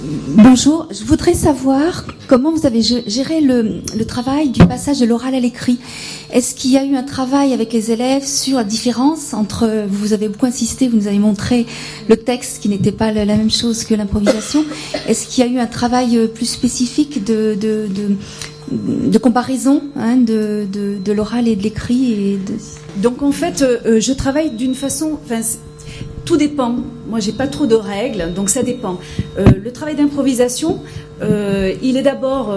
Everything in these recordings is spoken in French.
Bonjour, je voudrais savoir comment vous avez géré le travail du passage de l'oral à l'écrit. Est-ce qu'il y a eu un travail avec les élèves sur la différence entre, vous avez beaucoup insisté, vous nous avez montré le texte qui n'était pas la même chose que l'improvisation. Est-ce qu'il y a eu un travail plus spécifique de comparaison de l'oral et de l'écrit Donc en fait, je travaille d'une façon... Tout dépend. Moi, j'ai pas trop de règles, donc ça dépend. Le travail d'improvisation, il est d'abord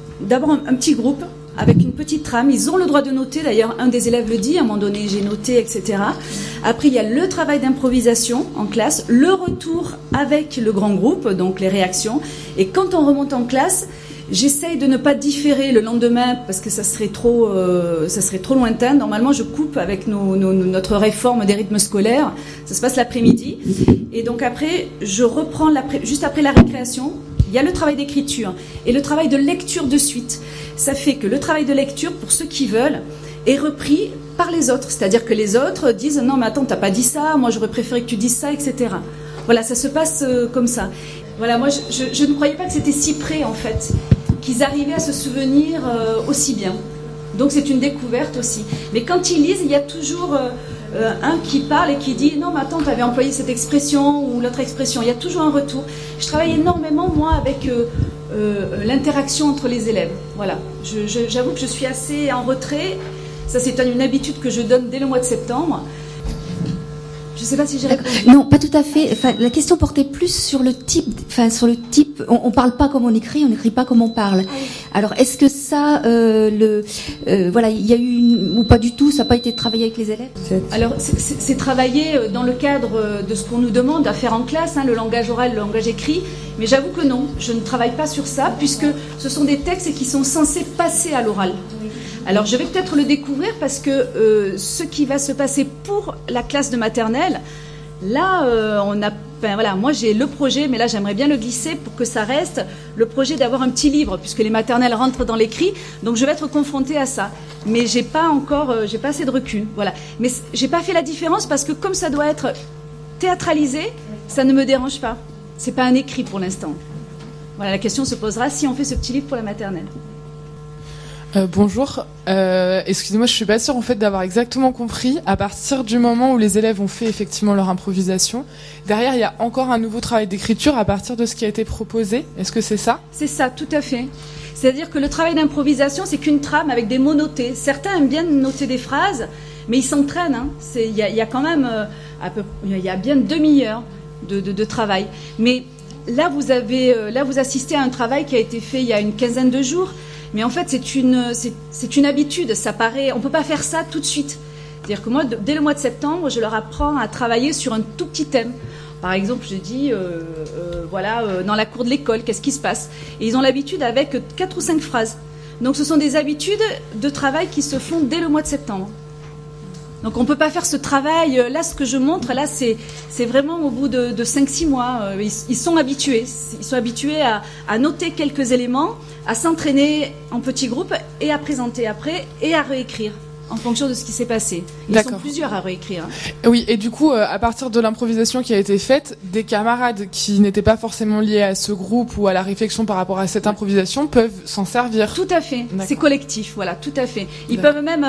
un petit groupe avec une petite trame. Ils ont le droit de noter. D'ailleurs, un des élèves le dit. À un moment donné, j'ai noté, etc. Après, il y a le travail d'improvisation en classe, le retour avec le grand groupe, donc les réactions. Et quand on remonte en classe, j'essaye de ne pas différer le lendemain parce que ça serait trop lointain. Normalement, je coupe avec notre réforme des rythmes scolaires. Ça se passe l'après-midi. Et donc après, je reprends juste après la récréation. Il y a le travail d'écriture et le travail de lecture de suite. Ça fait que le travail de lecture, pour ceux qui veulent, est repris par les autres. C'est-à-dire que les autres disent « Non, mais attends, t'as pas dit ça. Moi, j'aurais préféré que tu dises ça, etc. » Voilà, ça se passe comme ça. Voilà, moi, je ne croyais pas que c'était si près, en fait, qu'ils arrivaient à se souvenir aussi bien. Donc c'est une découverte aussi. Mais quand ils lisent, il y a toujours un qui parle et qui dit « Non, mais attends, tu avais employé cette expression ou l'autre expression. » Il y a toujours un retour. Je travaille énormément, moi, avec l'interaction entre les élèves. Voilà. J'avoue que je suis assez en retrait. Ça, c'est une habitude que je donne dès le mois de septembre. Je ne sais pas si j'ai répondu. Non, pas tout à fait. Enfin, la question portait plus sur le type. Enfin, sur le type. On parle pas comme on écrit, on n'écrit pas comme on parle. Ah oui. Alors, est-ce que ça, voilà, il y a eu ou pas du tout, ça n'a pas été travaillé avec les élèves? Alors, c'est travaillé dans le cadre de ce qu'on nous demande à faire en classe, le langage oral, le langage écrit. Mais j'avoue que non, je ne travaille pas sur ça, puisque ce sont des textes qui sont censés passer à l'oral. Alors, je vais peut-être le découvrir parce que ce qui va se passer pour la classe de maternelle, là, voilà, moi j'ai le projet, mais là j'aimerais bien le glisser pour que ça reste le projet d'avoir un petit livre, puisque les maternelles rentrent dans l'écrit, donc je vais être confrontée à ça. Mais j'ai pas assez de recul, voilà. Mais j'ai pas fait la différence parce que comme ça doit être théâtralisé, ça ne me dérange pas. C'est pas un écrit pour l'instant. Voilà, la question se posera si on fait ce petit livre pour la maternelle. Bonjour, excusez-moi, je suis pas sûre en fait d'avoir exactement compris. À partir du moment où les élèves ont fait effectivement leur improvisation, derrière il y a encore un nouveau travail d'écriture à partir de ce qui a été proposé. Est-ce que c'est ça ? C'est ça, tout à fait. C'est-à-dire que le travail d'improvisation, c'est qu'une trame avec des mots notés. Certains aiment bien noter des phrases, mais ils s'entraînent. Il y a quand même il y a bien une demi-heure de travail. Mais là, vous assistez à un travail qui a été fait il y a une quinzaine de jours. Mais en fait, c'est une habitude. Ça paraît, on peut pas faire ça tout de suite. C'est-à-dire que moi, dès le mois de septembre, je leur apprends à travailler sur un tout petit thème. Par exemple, je dis, dans la cour de l'école, qu'est-ce qui se passe ? Et ils ont l'habitude avec 4 ou 5 phrases. Donc, ce sont des habitudes de travail qui se font dès le mois de septembre. Donc, on peut pas faire ce travail. Là, ce que je montre, là, c'est vraiment au bout de 5-6 mois. Ils sont habitués. Ils sont habitués à noter quelques éléments, à s'entraîner en petits groupes et à présenter après et à réécrire en fonction de ce qui s'est passé. Ils sont plusieurs à réécrire. Oui, et du coup, à partir de l'improvisation qui a été faite, des camarades qui n'étaient pas forcément liés à ce groupe ou à la réflexion par rapport à cette improvisation peuvent s'en servir. Tout à fait. D'accord. C'est collectif, voilà, tout à fait. Ils peuvent même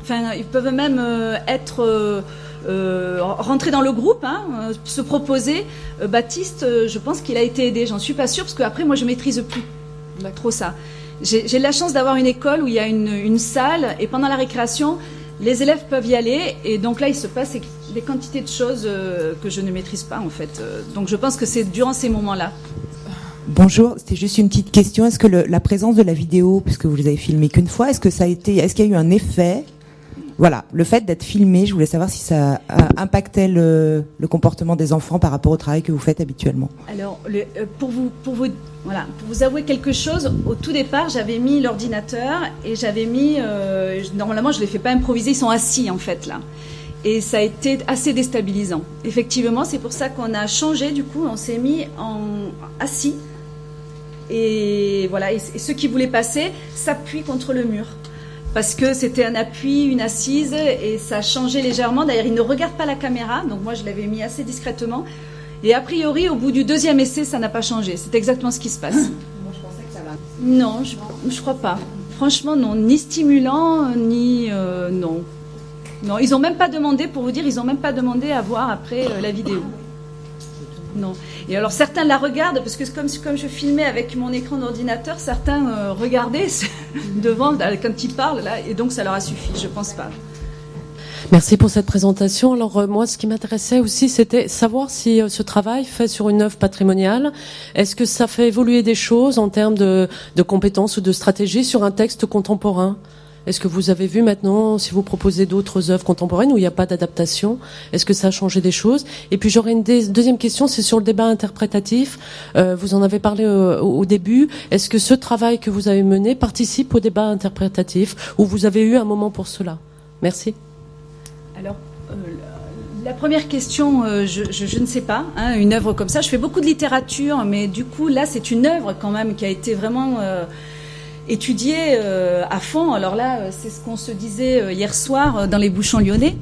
être rentrer dans le groupe, se proposer. Baptiste, je pense qu'il a été aidé. J'en suis pas sûre parce qu'après, moi, je maîtrise plus trop ça. J'ai de la chance d'avoir une école où il y a une salle et pendant la récréation, les élèves peuvent y aller et donc là, il se passe des quantités de choses que je ne maîtrise pas en fait. Donc je pense que c'est durant ces moments-là. Bonjour, c'était juste une petite question. Est-ce que la présence de la vidéo, puisque vous les avez filmés qu'une fois, est-ce qu'il y a eu un effet ? Voilà, le fait d'être filmé, je voulais savoir si ça impactait le comportement des enfants par rapport au travail que vous faites habituellement. Alors, pour vous avouer quelque chose, au tout départ, j'avais mis l'ordinateur et j'avais mis... normalement, je ne les fais pas improviser, ils sont assis en fait là. Et ça a été assez déstabilisant. Effectivement, c'est pour ça qu'on a changé, du coup, on s'est mis assis. Et voilà, et ceux qui voulaient passer s'appuient contre le mur. Parce que c'était un appui, une assise, et ça changeait légèrement. D'ailleurs, ils ne regardent pas la caméra, donc moi je l'avais mis assez discrètement. Et a priori, au bout du deuxième essai, ça n'a pas changé. C'est exactement ce qui se passe. Moi, je pensais que ça va. Non, je crois pas. Franchement, non. Ni stimulant, ni... non. Non, ils n'ont même pas demandé, pour vous dire, ils n'ont même pas demandé à voir après la vidéo. Non. Et alors, certains la regardent, parce que comme je filmais avec mon écran d'ordinateur, certains regardaient devant, quand ils parlent, là, et donc ça leur a suffi, je pense pas. Merci pour cette présentation. Alors moi, ce qui m'intéressait aussi, c'était savoir si ce travail fait sur une œuvre patrimoniale, est-ce que ça fait évoluer des choses en termes de compétences ou de stratégie sur un texte contemporain ? Est-ce que vous avez vu maintenant, si vous proposez d'autres œuvres contemporaines où il n'y a pas d'adaptation, est-ce que ça a changé des choses ? Et puis j'aurais une deuxième question, c'est sur le débat interprétatif. Vous en avez parlé au début. Est-ce que ce travail que vous avez mené participe au débat interprétatif ou vous avez eu un moment pour cela ? Merci. Alors, la première question, je ne sais pas, hein, une œuvre comme ça. Je fais beaucoup de littérature, mais du coup, là, c'est une œuvre quand même qui a été vraiment étudiée à fond. Alors là, c'est ce qu'on se disait hier soir dans les bouchons lyonnais.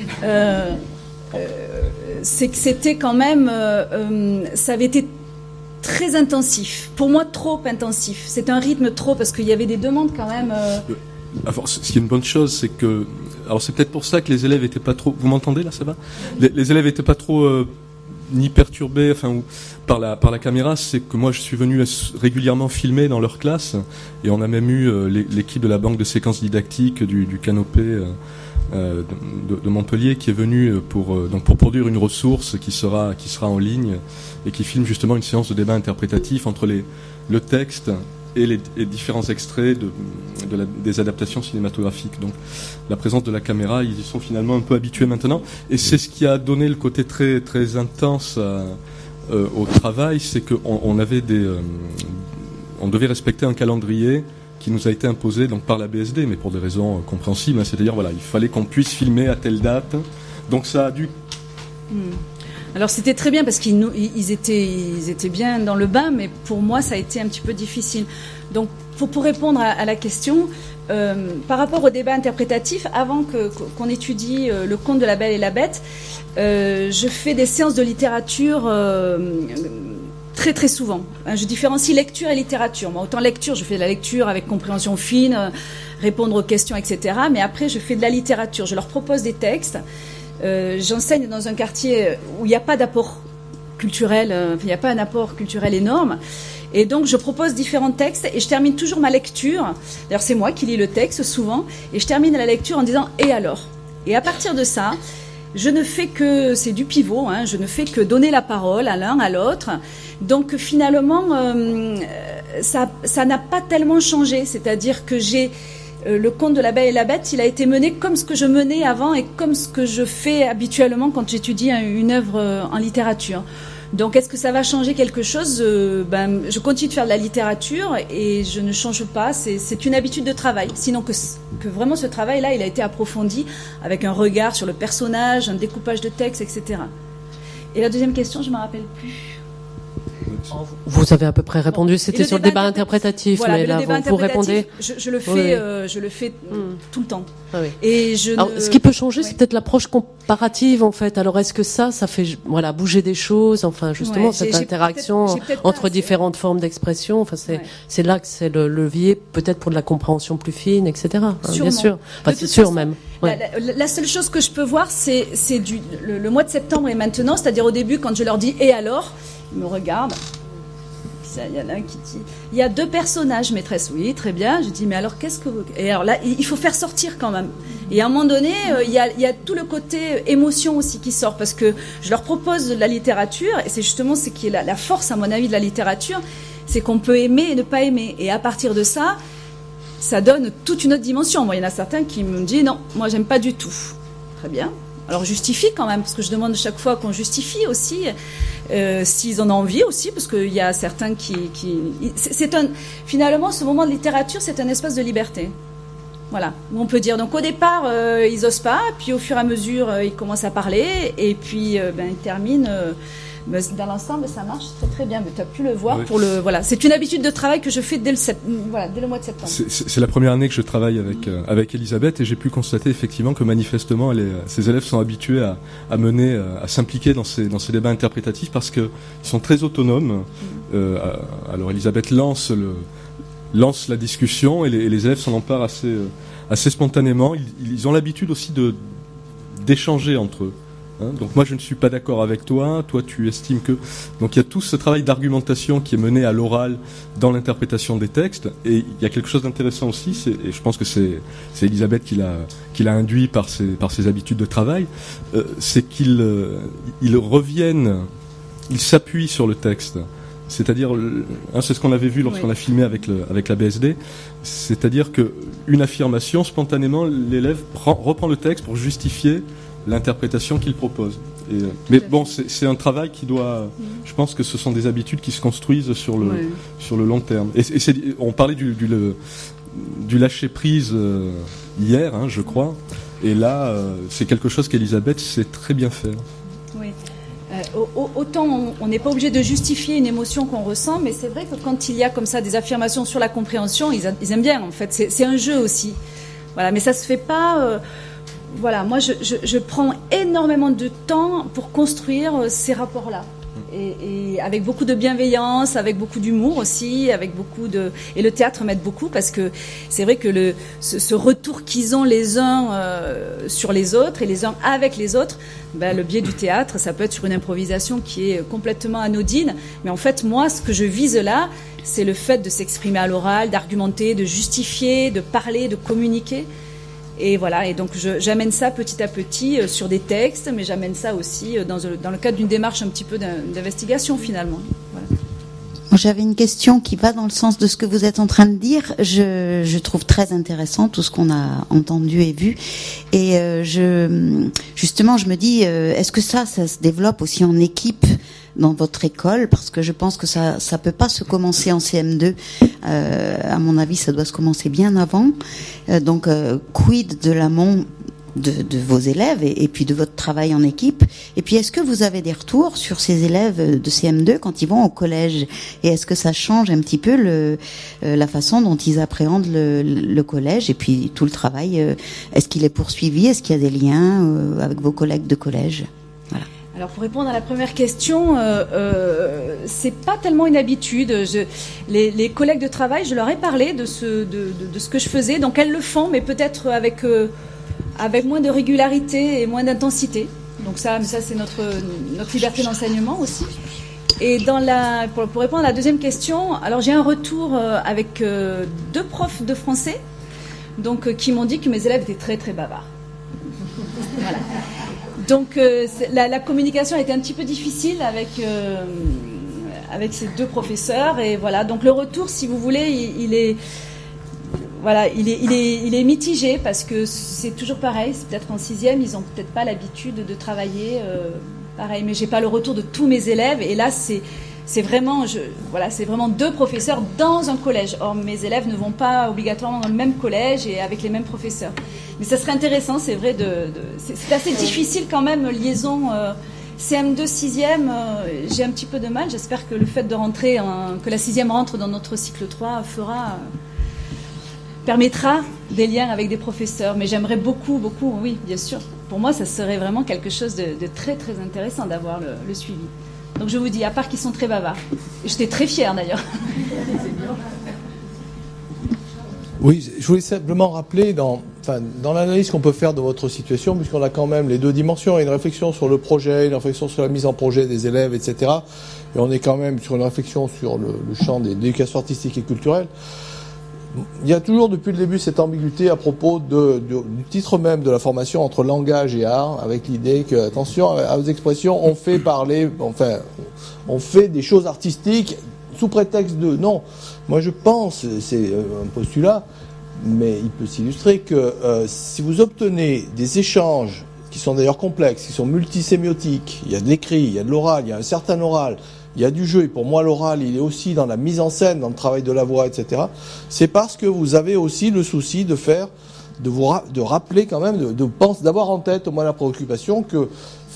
C'est que c'était quand même... ça avait été très intensif. Pour moi, trop intensif. C'est un rythme trop, parce qu'il y avait des demandes quand même... Alors, ce qui est une bonne chose, c'est que... Alors c'est peut-être pour ça que les élèves étaient pas trop... Vous m'entendez là, ça va ? Les élèves étaient pas trop ni perturbés, enfin, par la caméra. C'est que moi, je suis venu régulièrement filmer dans leur classe, et on a même eu l'équipe de la banque de séquences didactiques du Canopé de Montpellier qui est venue pour produire une ressource qui sera en ligne et qui filme justement une séance de débat interprétatif entre le texte et les différents extraits des adaptations cinématographiques. Donc la présence de la caméra, ils y sont finalement un peu habitués maintenant. Et c'est ce qui a donné le côté très, très intense au travail, c'est qu'on devait respecter un calendrier qui nous a été imposé donc par la BSD, mais pour des raisons compréhensibles. Hein, c'est-à-dire, voilà, il fallait qu'on puisse filmer à telle date. Donc ça a dû... Alors c'était très bien parce qu'ils étaient bien dans le bain, mais pour moi ça a été un petit peu difficile. Donc pour répondre à la question, par rapport au débat interprétatif, avant qu'on étudie le conte de la Belle et la Bête, je fais des séances de littérature très très souvent. Je différencie lecture et littérature. Moi, autant lecture, je fais de la lecture avec compréhension fine, répondre aux questions, etc. Mais après, je fais de la littérature. Je leur propose des textes. J'enseigne dans un quartier où il n'y a pas d'apport culturel, il n'y a pas un apport culturel énorme. Et donc, je propose différents textes et je termine toujours ma lecture. D'ailleurs, c'est moi qui lis le texte souvent. Et je termine la lecture en disant « et alors ?» Et à partir de ça, je ne fais que... C'est du pivot, hein, je ne fais que donner la parole à l'un, à l'autre. Donc, finalement, ça n'a pas tellement changé. C'est-à-dire que j'ai... le conte de la Belle et la Bête, il a été mené comme ce que je menais avant et comme ce que je fais habituellement quand j'étudie une œuvre en littérature. Donc, est-ce que ça va changer quelque chose ? Je continue de faire de la littérature et je ne change pas. C'est une habitude de travail. Sinon que vraiment ce travail-là, il a été approfondi avec un regard sur le personnage, un découpage de texte, etc. Et la deuxième question, je ne me rappelle plus. Vous avez à peu près répondu, c'était sur le débat interprétatif, voilà, mais là vous répondez. Je le fais tout le temps. Ah oui. Et alors, ce qui peut changer, c'est peut-être l'approche comparative en fait. Alors est-ce que ça fait bouger des choses, enfin justement cette interaction entre différentes formes d'expression. Enfin c'est là que c'est le levier peut-être pour de la compréhension plus fine, etc. Bien sûr. Enfin, c'est sûr même. Ouais. La seule chose que je peux voir, c'est le mois de septembre et maintenant, c'est-à-dire au début quand je leur dis et alors, ils me regardent. Il y en a un qui dit, il y a 2 personnages, maîtresse. Oui, très bien. Je dis, mais alors qu'est-ce que vous... Et alors là, il faut faire sortir quand même. Et à un moment donné, il y a tout le côté émotion aussi qui sort, parce que je leur propose de la littérature, et c'est justement ce qui est la force, à mon avis, de la littérature, c'est qu'on peut aimer et ne pas aimer. Et à partir de ça, ça donne toute une autre dimension. Moi, il y en a certains qui me disent, non, moi, j'aime pas du tout. Très bien. Alors justifie quand même, parce que je demande chaque fois qu'on justifie aussi, s'ils en ont envie aussi, parce qu'il y a certains qui... Finalement, ce moment de littérature, c'est un espace de liberté. Voilà, où on peut dire. Donc au départ, ils osent pas, puis au fur et à mesure, ils commencent à parler, et puis ils terminent. Mais dans l'ensemble, ça marche très très bien. Mais tu as pu le voir. Oui. Voilà, c'est une habitude de travail que je fais dès le mois de septembre. C'est la première année que je travaille avec Elisabeth et j'ai pu constater effectivement que manifestement ses élèves sont habitués à s'impliquer dans ces débats interprétatifs parce qu'ils sont très autonomes. Alors Elisabeth lance la discussion et les élèves s'en emparent assez spontanément. Ils ont l'habitude aussi d'échanger entre eux. Donc moi je ne suis pas d'accord avec toi tu estimes que... Donc il y a tout ce travail d'argumentation qui est mené à l'oral dans l'interprétation des textes et il y a quelque chose d'intéressant aussi, et je pense que c'est Elisabeth qui l'a induit par ses habitudes de travail, c'est qu'ils reviennent, ils s'appuient sur le texte. C'est-à-dire, c'est ce qu'on avait vu lorsqu'on a filmé avec la BSD, c'est-à-dire que une affirmation, spontanément, l'élève reprend le texte pour justifier l'interprétation qu'il propose. Mais bon, c'est un travail qui doit... Je pense que ce sont des habitudes qui se construisent sur le long terme. Et on parlait du lâcher-prise hier, je crois. Et là, c'est quelque chose qu'Elisabeth sait très bien faire. Oui. Autant on n'est pas obligé de justifier une émotion qu'on ressent, mais c'est vrai que quand il y a comme ça des affirmations sur la compréhension, ils aiment bien en fait. C'est un jeu aussi. Voilà, mais ça se fait pas... Voilà, moi je prends énormément de temps pour construire ces rapports-là. Et avec beaucoup de bienveillance, avec beaucoup d'humour aussi, et le théâtre m'aide beaucoup parce que c'est vrai que ce retour qu'ils ont les uns sur les autres et les uns avec les autres, le biais du théâtre, ça peut être sur une improvisation qui est complètement anodine, mais en fait moi ce que je vise là, c'est le fait de s'exprimer à l'oral, d'argumenter, de justifier, de parler, de communiquer. Et voilà, et donc j'amène ça petit à petit sur des textes, mais j'amène ça aussi dans le cadre d'une démarche un petit peu d'investigation finalement. Voilà. J'avais une question qui va dans le sens de ce que vous êtes en train de dire. Je trouve très intéressant tout ce qu'on a entendu et vu. Et justement, je me dis, est-ce que ça se développe aussi en équipe dans votre école, parce que je pense que ça peut pas se commencer en CM2. À mon avis, ça doit se commencer bien avant. Donc, quid de l'amont de vos élèves et puis de votre travail en équipe. Et puis, est-ce que vous avez des retours sur ces élèves de CM2 quand ils vont au collège? Et est-ce que ça change un petit peu la façon dont ils appréhendent le collège et puis tout le travail? Est-ce qu'il est poursuivi? Est-ce qu'il y a des liens avec vos collègues de collège? Voilà. Alors pour répondre à la première question, c'est pas tellement une habitude. Les collègues de travail, je leur ai parlé de ce que je faisais, donc elles le font, mais peut-être avec moins de régularité et moins d'intensité. Donc ça c'est notre liberté d'enseignement aussi. Et pour répondre à la deuxième question, alors j'ai un retour avec 2 profs de français, donc qui m'ont dit que mes élèves étaient très très bavards. Voilà. Donc la communication a été un petit peu difficile avec ces 2 professeurs et voilà. Donc le retour, si vous voulez, il est mitigé parce que c'est toujours pareil. C'est peut-être en 6e, ils ont peut-être pas l'habitude de travailler pareil. Mais j'ai pas le retour de tous mes élèves et là c'est vraiment 2 professeurs dans un collège. Or, mes élèves ne vont pas obligatoirement dans le même collège et avec les mêmes professeurs. Mais ça serait intéressant, c'est vrai, c'est assez difficile quand même, liaison CM2, 6e, j'ai un petit peu de mal. J'espère que le fait de rentrer, que la 6e rentre dans notre cycle 3 permettra des liens avec des professeurs. Mais j'aimerais beaucoup, oui, bien sûr. Pour moi, ça serait vraiment quelque chose de très, très intéressant d'avoir le suivi. Donc je vous dis, à part qu'ils sont très bavards. Et j'étais très fière d'ailleurs. Oui, je voulais simplement rappeler dans l'analyse qu'on peut faire de votre situation, puisqu'on a quand même les 2 dimensions, une réflexion sur le projet, une réflexion sur la mise en projet des élèves, etc. Et on est quand même sur une réflexion sur le champ de l'éducation artistique et culturelle. Il y a toujours depuis le début cette ambiguïté à propos du titre même de la formation entre langage et art, avec l'idée que, attention à vos expressions, on fait des choses artistiques sous prétexte de... Non, moi je pense, c'est un postulat, mais il peut s'illustrer que si vous obtenez des échanges qui sont d'ailleurs complexes, qui sont multisémiotiques, il y a de l'écrit, il y a de l'oral, il y a un certain oral, il y a du jeu, et pour moi l'oral il est aussi dans la mise en scène, dans le travail de la voix, etc. C'est parce que vous avez aussi le souci de rappeler quand même, d'avoir en tête au moins la préoccupation que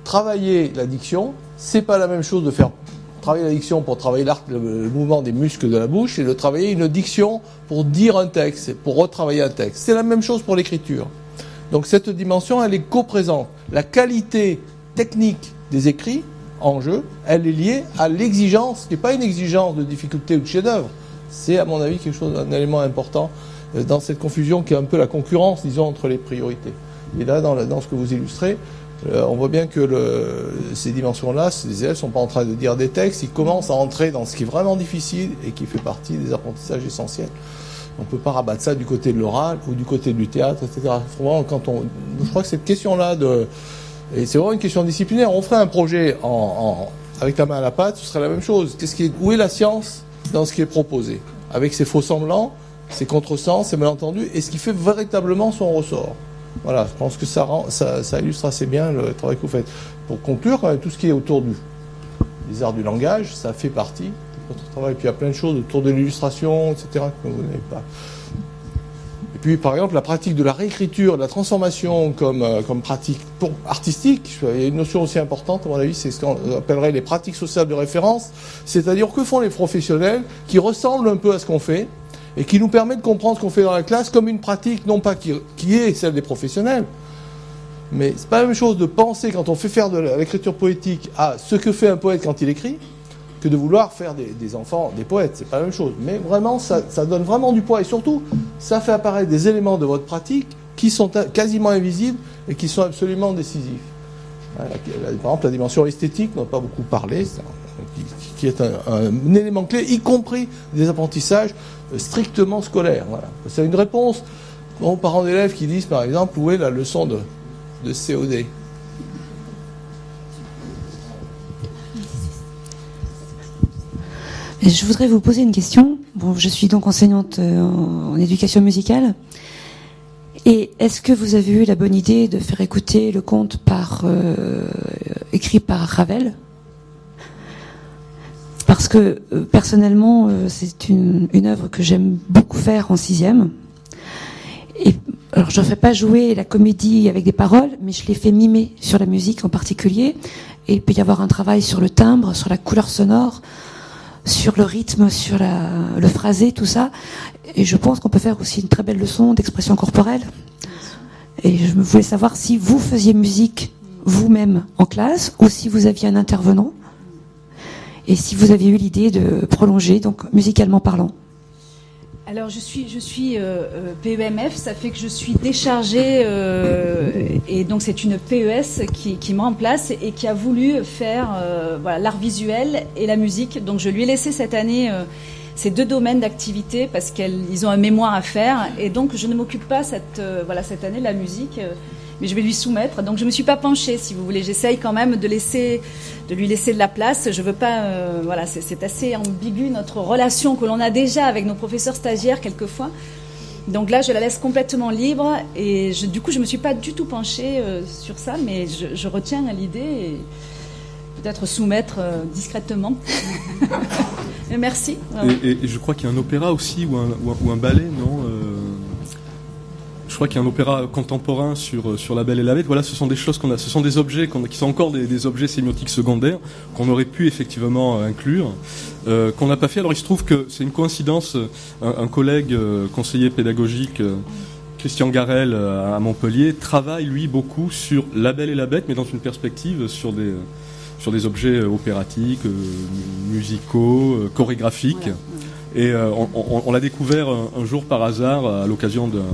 travailler la diction, c'est pas la même chose de faire travailler la diction pour travailler le mouvement des muscles de la bouche et de travailler une diction pour dire un texte, pour retravailler un texte. C'est la même chose pour l'écriture. Donc cette dimension, elle est coprésente. La qualité technique des écrits en jeu, elle est liée à l'exigence, qui n'est pas une exigence de difficulté ou de chef-d'œuvre. C'est, à mon avis, un élément important dans cette confusion qui est un peu la concurrence, disons, entre les priorités. Et là, dans ce que vous illustrez, on voit bien que ces dimensions-là, les élèves ne sont pas en train de dire des textes, ils commencent à entrer dans ce qui est vraiment difficile et qui fait partie des apprentissages essentiels. On ne peut pas rabattre ça du côté de l'oral ou du côté du théâtre, etc. Vraiment, je crois que cette question-là, et c'est vraiment une question disciplinaire, on ferait un projet avec la main à la pâte, ce serait la même chose. Où est la science dans ce qui est proposé? Avec ses faux-semblants, ses contresens, ses malentendus, et ce qui fait véritablement son ressort. Voilà, je pense que ça illustre assez bien le travail que vous faites. Pour conclure, quand même, tout ce qui est autour des arts du langage, ça fait partie de votre travail. Puis il y a plein de choses autour de l'illustration, etc., que vous n'avez pas. Et puis, par exemple, la pratique de la réécriture, de la transformation comme pratique artistique, il y a une notion aussi importante, à mon avis, c'est ce qu'on appellerait les pratiques sociales de référence, c'est-à-dire que font les professionnels qui ressemblent un peu à ce qu'on fait, et qui nous permet de comprendre ce qu'on fait dans la classe comme une pratique, non pas qui est celle des professionnels, mais c'est pas la même chose de penser, quand on fait faire de l'écriture poétique, à ce que fait un poète quand il écrit, que de vouloir faire des enfants, des poètes, c'est pas la même chose. Mais vraiment, ça donne vraiment du poids, et surtout, ça fait apparaître des éléments de votre pratique qui sont quasiment invisibles et qui sont absolument décisifs. Par exemple, la dimension esthétique, on n'a pas beaucoup parlé, qui est un élément clé, y compris des apprentissages strictement scolaires. Voilà. C'est une réponse aux parents d'élèves qui disent, par exemple, où est la leçon de COD. Je voudrais vous poser une question. Bon, je suis donc enseignante en éducation musicale. Et est-ce que vous avez eu la bonne idée de faire écouter le conte écrit par Ravel ? Parce que personnellement, c'est une œuvre que j'aime beaucoup faire en 6e. Et alors, je ne fais pas jouer la comédie avec des paroles, mais je l'ai fait mimer sur la musique en particulier. Et il peut y avoir un travail sur le timbre, sur la couleur sonore, sur le rythme, sur le phrasé, tout ça. Et je pense qu'on peut faire aussi une très belle leçon d'expression corporelle. Et je voulais savoir si vous faisiez musique vous-même en classe ou si vous aviez un intervenant. Et si vous aviez eu l'idée de prolonger, donc musicalement parlant. Alors je suis PEMF, ça fait que je suis déchargée et donc c'est une PES qui me remplace et qui a voulu faire l'art visuel et la musique. Donc je lui ai laissé cette année ces deux domaines d'activité parce qu'ils ont un mémoire à faire et donc je ne m'occupe pas cette année de la musique. Mais je vais lui soumettre. Donc je me suis pas penchée, si vous voulez. J'essaye quand même de lui laisser de la place. Je veux pas. C'est assez ambigu notre relation que l'on a déjà avec nos professeurs stagiaires quelquefois. Donc là, je la laisse complètement libre et du coup, je me suis pas du tout penchée sur ça, mais je retiens l'idée et peut-être soumettre discrètement. Merci. Et je crois qu'il y a un opéra aussi ou un ballet, non je crois qu'il y a un opéra contemporain sur La Belle et la Bête. Voilà, ce sont des choses ce sont des objets qui sont encore des objets sémiotiques secondaires qu'on aurait pu effectivement inclure, qu'on n'a pas fait. Alors il se trouve que c'est une coïncidence. Un collègue conseiller pédagogique, Christian Garel à Montpellier, travaille lui beaucoup sur La Belle et la Bête, mais dans une perspective sur des objets opératiques, musicaux, chorégraphiques. Voilà. Et on l'a découvert un jour par hasard à l'occasion d'un.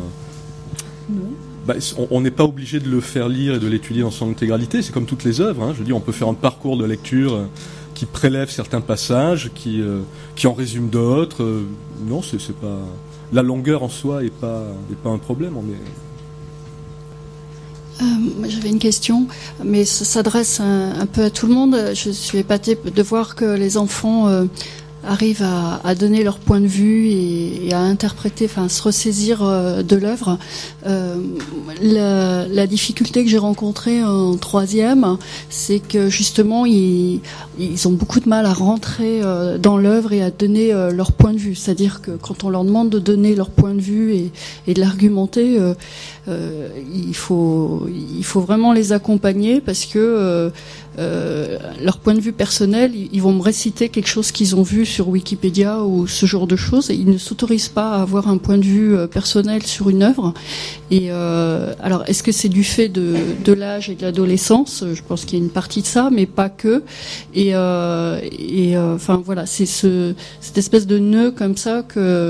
On n'est pas obligé de le faire lire et de l'étudier dans son intégralité, c'est comme toutes les œuvres. Je veux dire, on peut faire un parcours de lecture qui prélève certains passages, qui en résume d'autres. Non, c'est pas la longueur en soi est pas un problème. J'avais une question, mais ça s'adresse un peu à tout le monde. Je suis épatée de voir que les enfants arrivent à donner leur point de vue et à interpréter, enfin, se ressaisir de l'œuvre. La difficulté que j'ai rencontrée en troisième, c'est que justement ils ont beaucoup de mal à rentrer dans l'œuvre et à donner leur point de vue. C'est-à-dire que quand on leur demande de donner leur point de vue et de l'argumenter, il faut vraiment les accompagner parce que leur point de vue personnel, ils vont me réciter quelque chose qu'ils ont vu sur Wikipédia ou ce genre de choses. Et ils ne s'autorisent pas à avoir un point de vue personnel sur une œuvre. Et alors, est-ce que c'est du fait de l'âge et de l'adolescence ? Je pense qu'il y a une partie de ça, mais pas que. Et enfin voilà, c'est cette espèce de nœud comme ça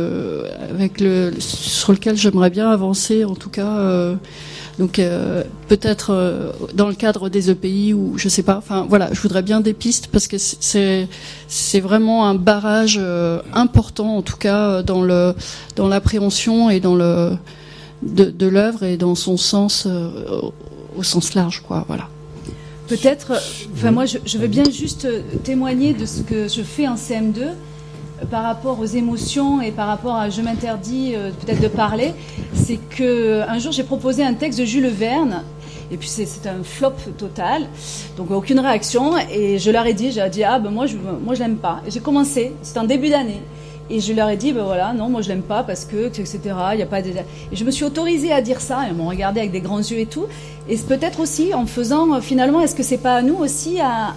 sur lequel j'aimerais bien avancer, en tout cas. Donc peut-être dans le cadre des EPI ou je sais pas. Enfin voilà, je voudrais bien des pistes parce que c'est vraiment un barrage important en tout cas dans l'appréhension et dans de l'œuvre et dans son sens au sens large quoi. Voilà. Peut-être. Enfin moi je veux bien juste témoigner de ce que je fais en CM2. Par rapport aux émotions et par rapport à je m'interdis peut-être de parler, c'est que un jour j'ai proposé un texte de Jules Verne et puis c'est un flop total, donc aucune réaction et je leur ai dit moi je l'aime pas. Et j'ai commencé, c'était en début d'année et je leur ai dit voilà non moi je l'aime pas parce que etc. Il y a pas de... Et je me suis autorisée à dire ça et ils m'ont regardé avec des grands yeux et tout et c'est peut-être aussi en faisant finalement est-ce que c'est pas à nous aussi à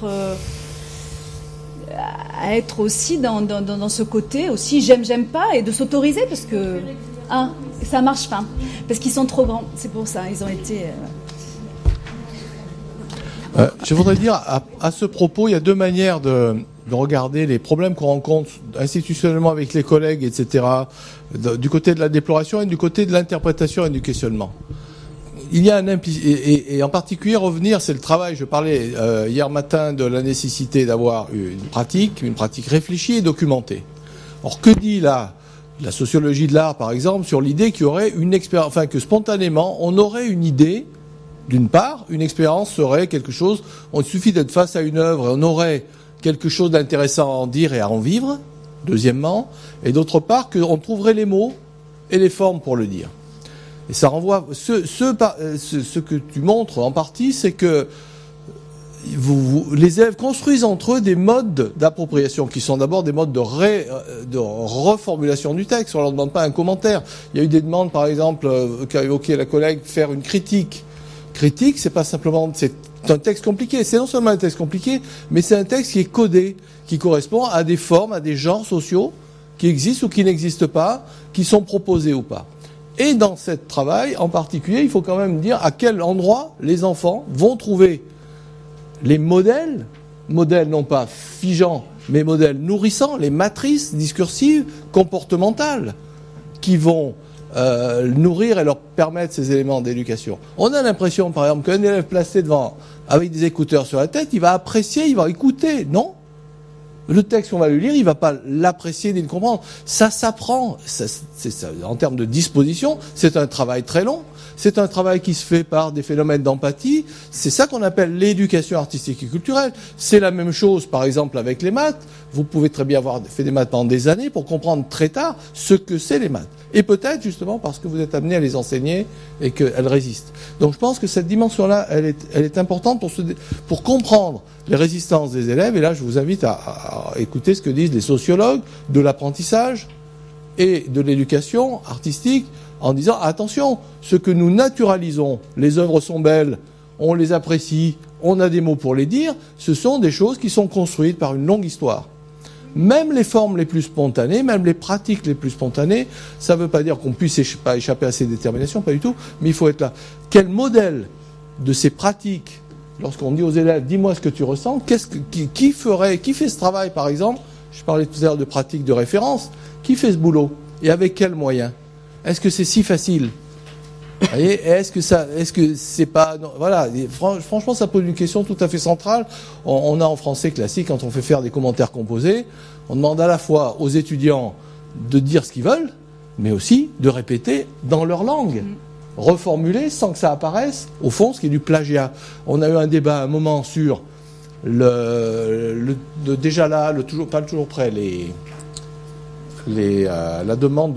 être aussi dans ce côté aussi j'aime pas et de s'autoriser parce que ça marche pas parce qu'ils sont trop grands, c'est pour ça ils ont été je voudrais dire à ce propos il y a deux manières de regarder les problèmes qu'on rencontre institutionnellement avec les collègues etc. Du côté de la déploration et du côté de l'interprétation et du questionnement. Il y a et en particulier revenir, c'est le travail. Je parlais hier matin de la nécessité d'avoir une pratique réfléchie et documentée. Or, que dit la sociologie de l'art, par exemple, sur l'idée qu'il y aurait une expérience, enfin que spontanément on aurait une idée. D'une part, une expérience serait quelque chose. Il suffit d'être face à une œuvre et on aurait quelque chose d'intéressant à en dire et à en vivre. Deuxièmement, et d'autre part, qu'on trouverait les mots et les formes pour le dire. Et ça renvoie ce que tu montres en partie, c'est que les élèves construisent entre eux des modes d'appropriation qui sont d'abord des modes de reformulation du texte. On leur demande pas un commentaire. Il y a eu des demandes, par exemple, qu'a évoqué la collègue, faire une critique. Critique, c'est pas simplement, c'est un texte compliqué. C'est non seulement un texte compliqué, mais c'est un texte qui est codé, qui correspond à des formes, à des genres sociaux qui existent ou qui n'existent pas, qui sont proposés ou pas. Et dans ce travail, en particulier, il faut quand même dire à quel endroit les enfants vont trouver les modèles non pas figeants, mais modèles nourrissants, les matrices discursives, comportementales, qui vont nourrir et leur permettre ces éléments d'éducation. On a l'impression, par exemple, qu'un élève placé devant, avec des écouteurs sur la tête, il va apprécier, il va écouter. Non. Le texte qu'on va lui lire, il va pas l'apprécier ni le comprendre. Ça s'apprend. En termes de disposition, c'est un travail très long. C'est un travail qui se fait par des phénomènes d'empathie. C'est ça qu'on appelle l'éducation artistique et culturelle. C'est la même chose, par exemple, avec les maths. Vous pouvez très bien avoir fait des maths pendant des années pour comprendre très tard ce que c'est les maths. Et peut-être, justement, parce que vous êtes amené à les enseigner et qu'elles résistent. Donc je pense que cette dimension-là, elle est importante pour comprendre les résistances des élèves. Et là, je vous invite à écouter ce que disent les sociologues de l'apprentissage et de l'éducation artistique en disant attention, ce que nous naturalisons, les œuvres sont belles, on les apprécie, on a des mots pour les dire, ce sont des choses qui sont construites par une longue histoire. Même les formes les plus spontanées, même les pratiques les plus spontanées, ça ne veut pas dire qu'on puisse pas échapper à ces déterminations, pas du tout, mais il faut être là. Quel modèle de ces pratiques, lorsqu'on dit aux élèves, dis-moi ce que tu ressens, qui fait ce travail, par exemple, je parlais tout à l'heure de pratiques de référence, qui fait ce boulot et avec quels moyens? Est-ce que c'est si facile? Vous voyez, est-ce que c'est pas, non, voilà, franchement, ça pose une question tout à fait centrale. On a en français classique, quand on fait faire des commentaires composés, on demande à la fois aux étudiants de dire ce qu'ils veulent, mais aussi de répéter dans leur langue, reformuler sans que ça apparaisse, au fond, ce qui est du plagiat. On a eu un débat à un moment sur déjà là, pas toujours prêt, la demande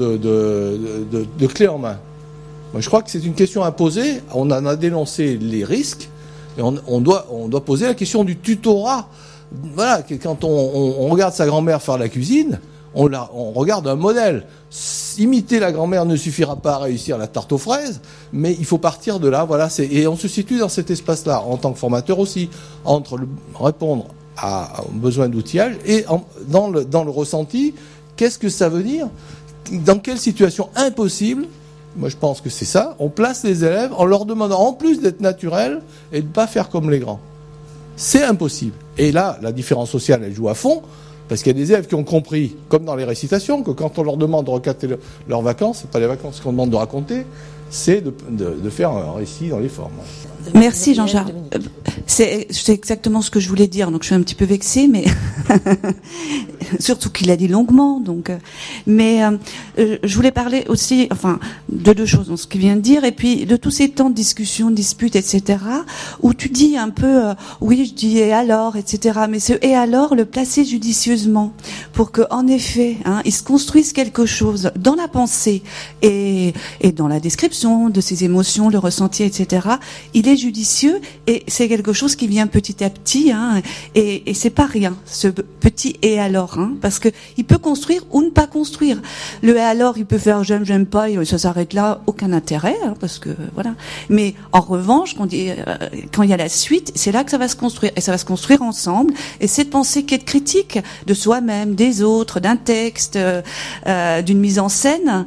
de clé en main. Moi, je crois que c'est une question à poser. On en a dénoncé les risques, et on doit poser la question du tutorat. Voilà, quand on regarde sa grand-mère faire la cuisine, on regarde un modèle. Imiter la grand-mère ne suffira pas à réussir la tarte aux fraises, mais il faut partir de là. Voilà, et on se situe dans cet espace-là, en tant que formateur aussi, entre répondre aux besoins d'outillage et dans le ressenti. Qu'est-ce que ça veut dire? Dans quelle situation impossible? Moi, je pense que c'est ça. On place les élèves en leur demandant, en plus d'être naturels, et de ne pas faire comme les grands. C'est impossible. Et là, la différence sociale, elle joue à fond, parce qu'il y a des élèves qui ont compris, comme dans les récitations, que quand on leur demande de raconter leurs vacances, c'est pas les vacances qu'on demande de raconter, c'est de faire un récit dans les formes. Merci Jean-Charles. C'est exactement ce que je voulais dire, donc je suis un petit peu vexée, mais surtout qu'il a dit longuement. Donc, mais je voulais parler aussi, de deux choses dans ce qu'il vient de dire, et puis de tous ces temps de discussion, de disputes, etc., où tu dis un peu, oui, je dis et alors, etc., mais ce et alors, le placer judicieusement pour que, en effet, il se construise quelque chose dans la pensée et dans la description de ses émotions, le ressenti, etc. Il est judicieux et c'est quelque chose qui vient petit à petit, et c'est pas rien, ce petit et alors, parce que il peut construire ou ne pas construire. Le et alors, il peut faire j'aime pas, et ça s'arrête là, aucun intérêt, parce que voilà. Mais en revanche, quand il y a la suite, c'est là que ça va se construire, et ça va se construire ensemble. Et cette pensée qui est critique de soi-même, des autres, d'un texte, d'une mise en scène.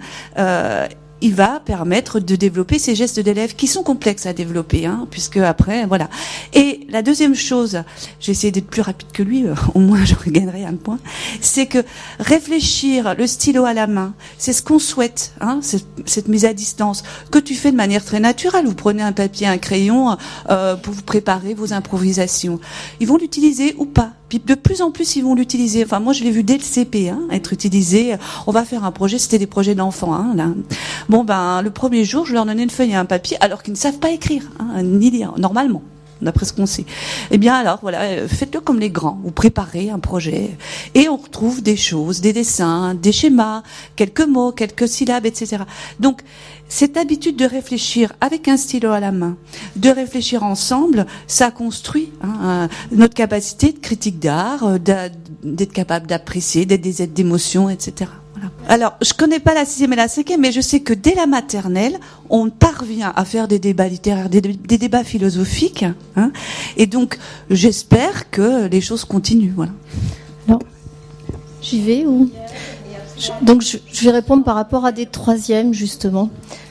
Il va permettre de développer ces gestes d'élèves qui sont complexes à développer, puisque après, voilà. Et la deuxième chose, j'ai essayé d'être plus rapide que lui, au moins je gagnerai un point, c'est que réfléchir le stylo à la main, c'est ce qu'on souhaite, cette mise à distance, que tu fais de manière très naturelle. Vous prenez un papier, un crayon pour vous préparer vos improvisations. Ils vont l'utiliser ou pas. Puis de plus en plus, ils vont l'utiliser. Enfin, moi, je l'ai vu dès le CP, être utilisé. On va faire un projet, c'était des projets d'enfants, là. Bon, le premier jour, je leur donnais une feuille et un papier, alors qu'ils ne savent pas écrire, ni lire, normalement, d'après ce qu'on sait. Eh bien, alors, voilà, faites-le comme les grands. Vous préparez un projet, et on retrouve des choses, des dessins, des schémas, quelques mots, quelques syllabes, etc. Donc, cette habitude de réfléchir avec un stylo à la main, de réfléchir ensemble, ça construit notre capacité de critique d'art, d'être capable d'apprécier, d'être des êtres d'émotion, etc. Voilà. Alors, je connais pas la 6e et la 5e, mais je sais que dès la maternelle, on parvient à faire des débats littéraires, des débats philosophiques, et donc j'espère que les choses continuent. Voilà. Alors, j'y vais ou... Donc je vais répondre par rapport à des 3e justement.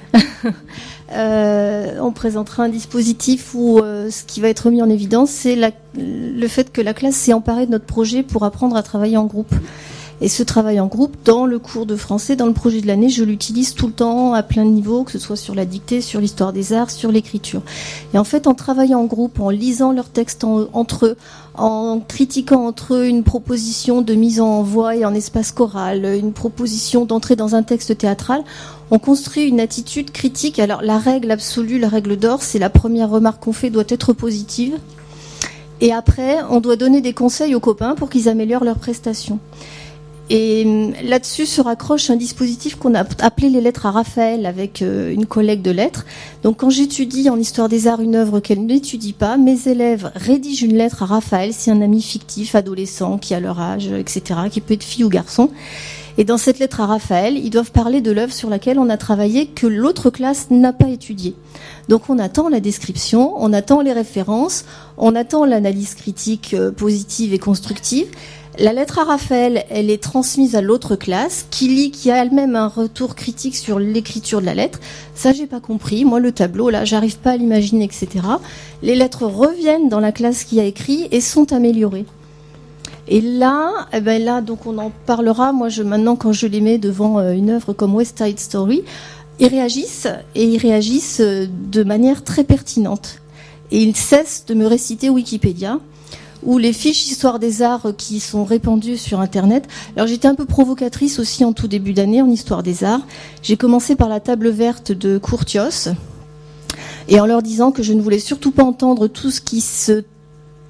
On présentera un dispositif où ce qui va être mis en évidence, c'est le fait que la classe s'est emparée de notre projet pour apprendre à travailler en groupe. Et ce travail en groupe, dans le cours de français, dans le projet de l'année, je l'utilise tout le temps à plein de niveaux, que ce soit sur la dictée, sur l'histoire des arts, sur l'écriture. Et en fait, en travaillant en groupe, en lisant leurs textes entre eux, en critiquant entre eux une proposition de mise en voix et en espace choral, une proposition d'entrer dans un texte théâtral, on construit une attitude critique. Alors la règle absolue, la règle d'or, c'est la première remarque qu'on fait doit être positive. Et après, on doit donner des conseils aux copains pour qu'ils améliorent leurs prestations. Et là-dessus se raccroche un dispositif qu'on a appelé les lettres à Raphaël avec une collègue de lettres. Donc quand j'étudie en histoire des arts une œuvre qu'elle n'étudie pas, mes élèves rédigent une lettre à Raphaël, c'est un ami fictif, adolescent, qui a leur âge, etc., qui peut être fille ou garçon. Et dans cette lettre à Raphaël, ils doivent parler de l'œuvre sur laquelle on a travaillé que l'autre classe n'a pas étudiée. Donc on attend la description, on attend les références, on attend l'analyse critique positive et constructive. La lettre à Raphaël, elle est transmise à l'autre classe, qui a elle-même un retour critique sur l'écriture de la lettre. Ça, j'ai pas compris. Moi, le tableau, là, j'arrive pas à l'imaginer, etc. Les lettres reviennent dans la classe qui a écrit et sont améliorées. Et là, donc on en parlera. Moi, maintenant, quand je les mets devant une œuvre comme West Side Story, ils réagissent de manière très pertinente. Et ils cessent de me réciter Wikipédia, ou les fiches Histoire des Arts qui sont répandues sur Internet. Alors j'étais un peu provocatrice aussi en tout début d'année en Histoire des Arts. J'ai commencé par la table verte de Courtios, et en leur disant que je ne voulais surtout pas entendre tout ce qui se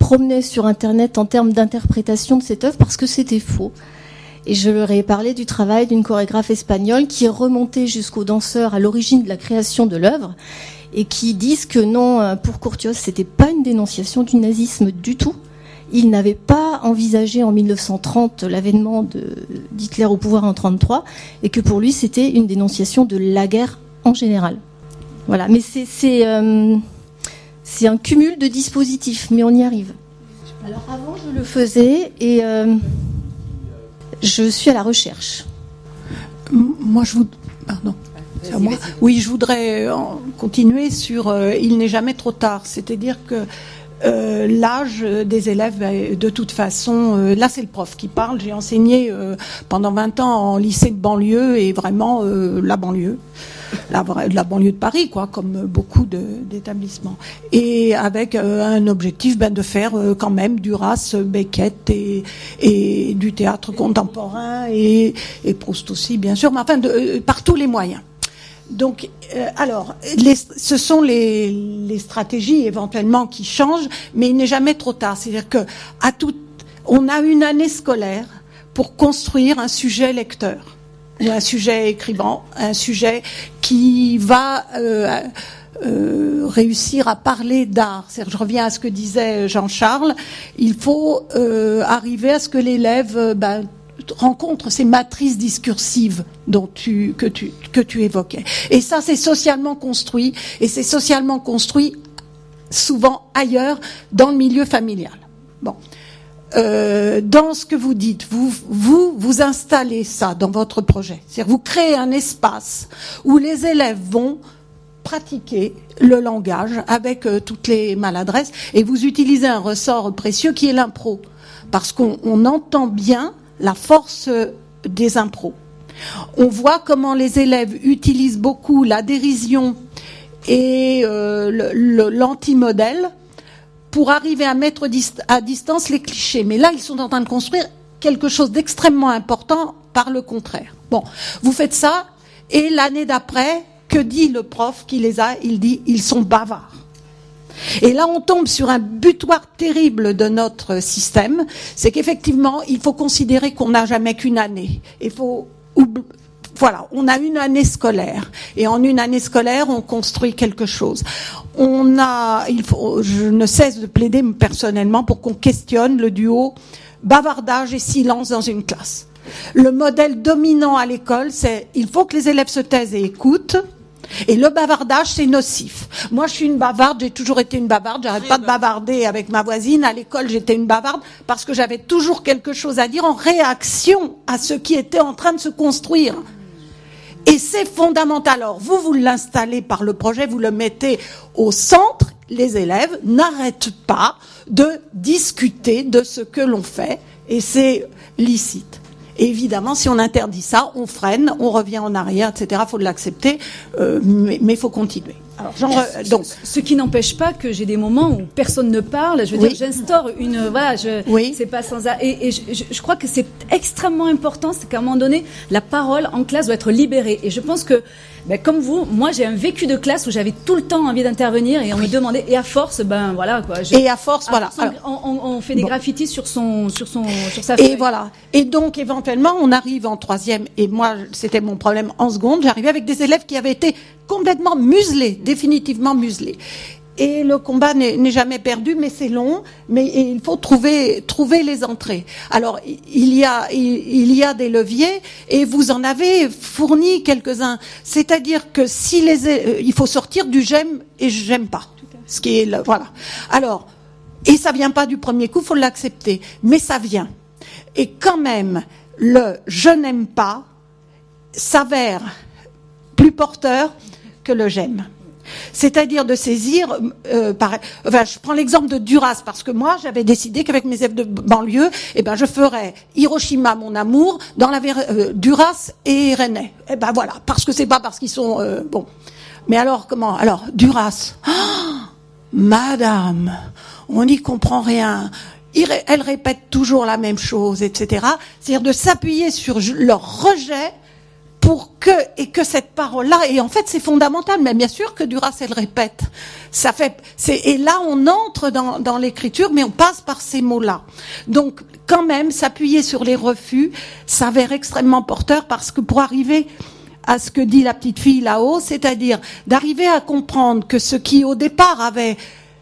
promenaient sur Internet en termes d'interprétation de cette œuvre parce que c'était faux. Et je leur ai parlé du travail d'une chorégraphe espagnole qui est remontée jusqu'aux danseurs à l'origine de la création de l'œuvre et qui disent que non, pour Curtius, c'était pas une dénonciation du nazisme du tout. Il n'avait pas envisagé en 1930 l'avènement d'Hitler au pouvoir en 1933 et que pour lui, c'était une dénonciation de la guerre en général. Voilà, mais c'est un cumul de dispositifs, mais on y arrive. Alors avant, je le faisais et je suis à la recherche. Moi, Oui, je voudrais continuer sur il n'est jamais trop tard. C'est-à-dire que l'âge des élèves, de toute façon, là c'est le prof qui parle. J'ai enseigné pendant 20 ans en lycée de banlieue et vraiment la banlieue de Paris, quoi, comme beaucoup d'établissements. Et avec un objectif de faire quand même Duras, Beckett et du théâtre contemporain et Proust aussi, bien sûr, mais enfin par tous les moyens. Donc, alors, ce sont les stratégies éventuellement qui changent, mais il n'est jamais trop tard. C'est-à-dire que on a une année scolaire pour construire un sujet lecteur, ou un sujet écrivant, un sujet qui va réussir à parler d'art. C'est-à-dire, je reviens à ce que disait Jean-Charles. Il faut arriver à ce que l'élève rencontre ces matrices discursives que tu évoquais. Et ça, c'est socialement construit, et c'est socialement construit souvent ailleurs, dans le milieu familial. Bon. Dans ce que vous dites, vous installez ça dans votre projet. C'est-à-dire, vous créez un espace où les élèves vont pratiquer le langage avec toutes les maladresses, et vous utilisez un ressort précieux qui est l'impro. Parce qu'on entend bien la force des impros. On voit comment les élèves utilisent beaucoup la dérision et l'anti-modèle pour arriver à mettre à distance les clichés. Mais là, ils sont en train de construire quelque chose d'extrêmement important par le contraire. Bon, vous faites ça, et l'année d'après, que dit le prof qui les a? Il dit, ils sont bavards. Et là, on tombe sur un butoir terrible de notre système, c'est qu'effectivement, il faut considérer qu'on n'a jamais qu'une année. Voilà, on a une année scolaire, et en une année scolaire, on construit quelque chose. Je ne cesse de plaider personnellement pour qu'on questionne le duo bavardage et silence dans une classe. Le modèle dominant à l'école, c'est il faut que les élèves se taisent et écoutent. Et le bavardage, c'est nocif. Moi, je suis une bavarde, j'ai toujours été une bavarde, j'arrête pas de bavarder avec ma voisine. À l'école, j'étais une bavarde parce que j'avais toujours quelque chose à dire en réaction à ce qui était en train de se construire. Et c'est fondamental. Alors, vous l'installez par le projet, vous le mettez au centre. Les élèves n'arrêtent pas de discuter de ce que l'on fait, et c'est licite. Et évidemment, si on interdit ça, on freine, on revient en arrière, etc. Il faut l'accepter, mais il faut continuer. Alors, donc, ce qui n'empêche pas que j'ai des moments où personne ne parle. Je veux dire, j'instaure c'est pas sans arrêt. Et je crois que c'est extrêmement important, c'est qu'à un moment donné, la parole en classe doit être libérée. Et je pense que, comme vous, moi, j'ai un vécu de classe où j'avais tout le temps envie d'intervenir et on me demandait. Et à force, voilà quoi. On fait des graffitis sur sa feuille. Et voilà. Et donc, éventuellement, on arrive en troisième. Et moi, c'était mon problème en seconde. J'arrivais avec des élèves qui avaient été complètement muselés, définitivement muselés. Et le combat n'est jamais perdu, mais c'est long. Mais il faut trouver les entrées. Alors il y a des leviers, et vous en avez fourni quelques-uns. C'est-à-dire que il faut sortir du j'aime et j'aime pas. Ce qui est voilà. Alors, et ça vient pas du premier coup, faut l'accepter. Mais ça vient. Et quand même, le je n'aime pas s'avère plus porteur que le j'aime. C'est-à-dire de saisir, je prends l'exemple de Duras, parce que moi, j'avais décidé qu'avec mes élèves de banlieue, je ferais Hiroshima, mon amour, dans Duras et René. Voilà, parce que c'est pas parce qu'ils sont, bon. Mais alors, comment? Alors, Duras. Madame, on n'y comprend rien. Elle répète toujours la même chose, etc. C'est-à-dire de s'appuyer sur leur rejet et que cette parole-là, et en fait c'est fondamental, mais bien sûr que Duras elle répète. Et là on entre dans l'écriture, mais on passe par ces mots-là. Donc quand même, s'appuyer sur les refus s'avère extrêmement porteur, parce que pour arriver à ce que dit la petite fille là-haut, c'est-à-dire d'arriver à comprendre que ce qui au départ avait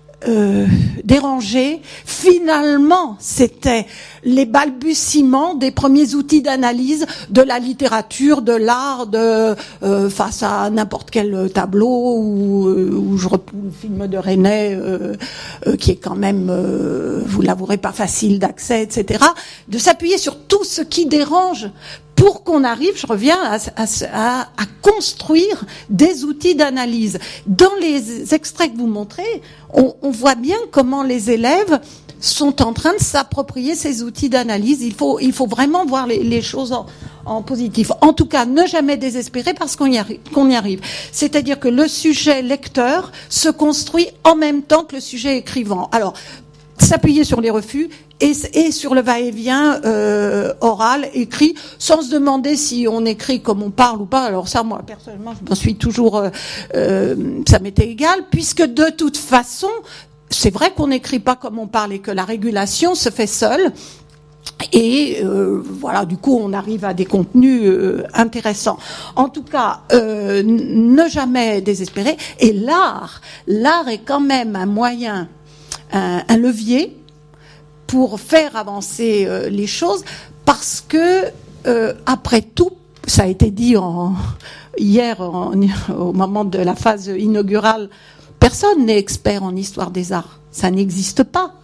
dérangé, finalement c'était les balbutiements des premiers outils d'analyse de la littérature, de l'art, face à n'importe quel tableau, ou je reprends le film de René, qui est quand même, vous l'avouerez, pas facile d'accès, etc., de s'appuyer sur tout ce qui dérange pour qu'on arrive, je reviens, à construire des outils d'analyse. Dans les extraits que vous montrez, on voit bien comment les élèves sont en train de s'approprier ces outils d'analyse. Il faut vraiment voir les choses en positif. En tout cas, ne jamais désespérer, parce qu'on y arrive. C'est-à-dire que le sujet lecteur se construit en même temps que le sujet écrivant. Alors, s'appuyer sur les refus et sur le va-et-vient oral, écrit, sans se demander si on écrit comme on parle ou pas. Alors ça, moi, personnellement, je m'en suis toujours... ça m'était égal, puisque de toute façon, c'est vrai qu'on n'écrit pas comme on parle et que la régulation se fait seule. Et voilà, du coup, on arrive à des contenus intéressants. En tout cas, ne jamais désespérer. Et l'art est quand même un moyen, un levier pour faire avancer les choses, parce que après tout, ça a été dit hier au moment de la phase inaugurale, personne n'est expert en histoire des arts, ça n'existe pas.